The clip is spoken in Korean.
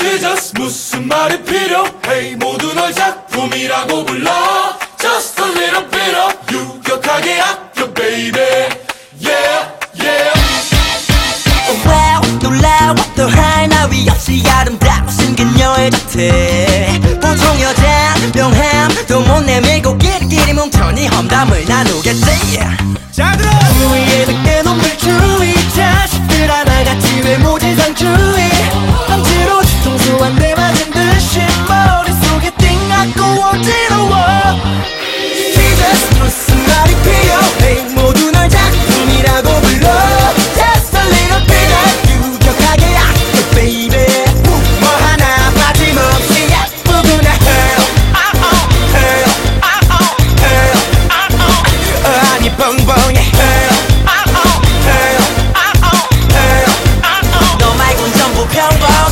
Jesus 무슨 말이 필요해 모두 널 작품이라고 불러 Just a little bit of 유격하게 아껴 baby Yeah yeah Wow 놀라워 또 하나 위 없이 아름다운 신근녀의 자태 보통 여자 명함 또 못 내밀고 끼리끼리 뭉쳐니 험담을 나누겠지 자 들어 주위에 늦게 놈들 주의 자식들 하나같이 외모지상주의 억지로 뒤통수 한 대 맞은 듯이 머릿속에 띵하고 어지러워 Jesus 무슨 말이 필요해 모두 널 작품이라고 불러 Just a little bit of 유격하게 아껴 baby 뭐 하나 빠짐없이 예쁘구나 아니 뻥뻥해 너 말곤 전부 평범